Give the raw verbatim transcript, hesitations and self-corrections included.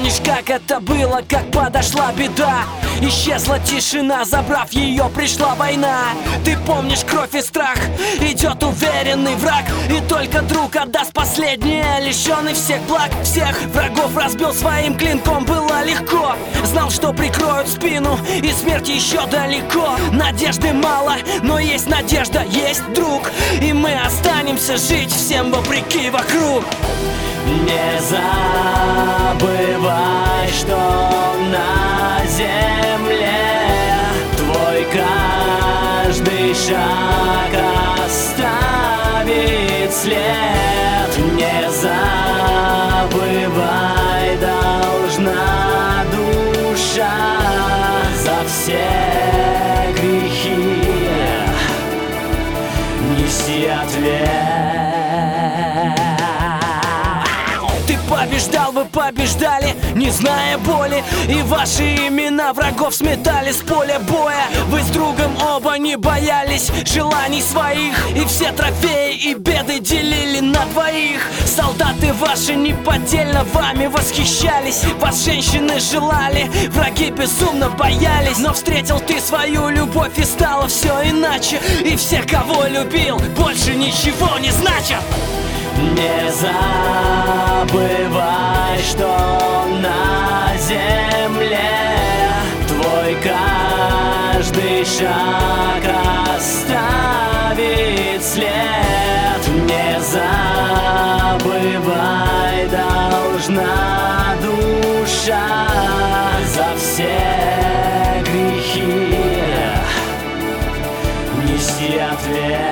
помнишь, как это было, как подошла беда? Исчезла тишина, забрав ее, пришла война. Ты помнишь кровь и страх, идет уверенный враг, и только друг отдаст последнее, лишенный всех благ. Всех врагов разбил своим клинком, было легко. Знал, что прикроют спину, и смерть еще далеко. Надежды мало, но есть надежда, есть друг, и мы останемся жить всем вопреки вокруг. Не забывай, что на земле твой каждый шаг оставит след. Не забывай, должна душа за все грехи неси ответ. Побеждал, вы побеждали, не зная боли, и ваши имена врагов сметали с поля боя. Вы с другом оба не боялись желаний своих, и все трофеи и беды делили на двоих. Солдаты ваши неподдельно вами восхищались, вас женщины желали, враги безумно боялись. Но встретил ты свою любовь, и стало все иначе, и все, кого любил, больше ничего не значат. Не забывай, что на земле твой каждый шаг оставит след. Не забывай, должна душа за все грехи неси ответ.